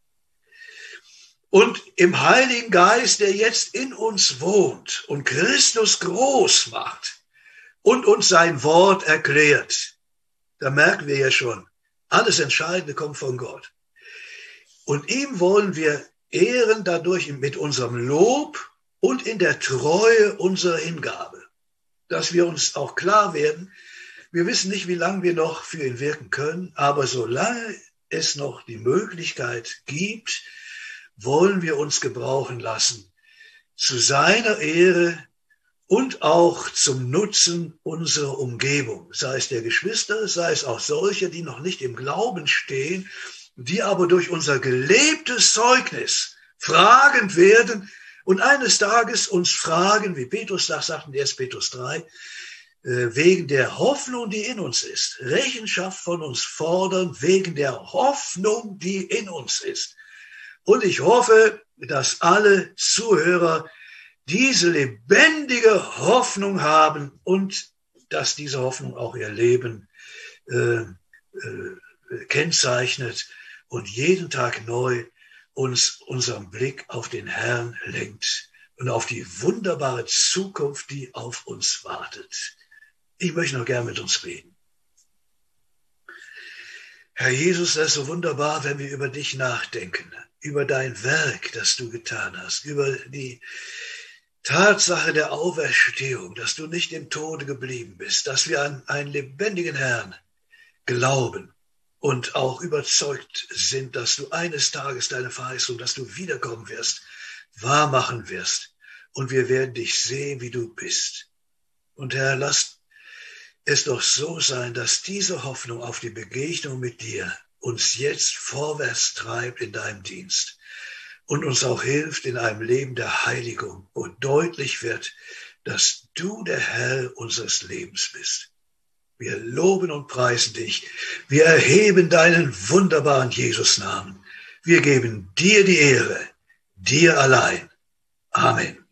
Und im Heiligen Geist, der jetzt in uns wohnt und Christus groß macht und uns sein Wort erklärt, da merken wir ja schon, alles Entscheidende kommt von Gott. Und ihm wollen wir ehren dadurch mit unserem Lob und in der Treue unserer Hingabe, dass wir uns auch klar werden, wir wissen nicht, wie lange wir noch für ihn wirken können, aber solange es noch die Möglichkeit gibt, wollen wir uns gebrauchen lassen zu seiner Ehre und auch zum Nutzen unserer Umgebung, sei es der Geschwister, sei es auch solche, die noch nicht im Glauben stehen, die aber durch unser gelebtes Zeugnis fragend werden und eines Tages uns fragen, wie Petrus das sagt in 1. Petrus 3, wegen der Hoffnung, die in uns ist, Rechenschaft von uns fordern, wegen der Hoffnung, die in uns ist. Und ich hoffe, dass alle Zuhörer diese lebendige Hoffnung haben und dass diese Hoffnung auch ihr Leben kennzeichnet und jeden Tag neu uns unseren Blick auf den Herrn lenkt und auf die wunderbare Zukunft, die auf uns wartet. Ich möchte noch gern mit uns reden. Herr Jesus, das ist so wunderbar, wenn wir über dich nachdenken, über dein Werk, das du getan hast, über die Tatsache der Auferstehung, dass du nicht im Tode geblieben bist, dass wir an einen lebendigen Herrn glauben und auch überzeugt sind, dass du eines Tages deine Verheißung, dass du wiederkommen wirst, wahr machen wirst. Und wir werden dich sehen, wie du bist. Und Herr, lass es doch so sein, dass diese Hoffnung auf die Begegnung mit dir uns jetzt vorwärts treibt in deinem Dienst und uns auch hilft in einem Leben der Heiligung, wo deutlich wird, dass du der Herr unseres Lebens bist. Wir loben und preisen dich. Wir erheben deinen wunderbaren Jesus-Namen. Wir geben dir die Ehre, dir allein. Amen.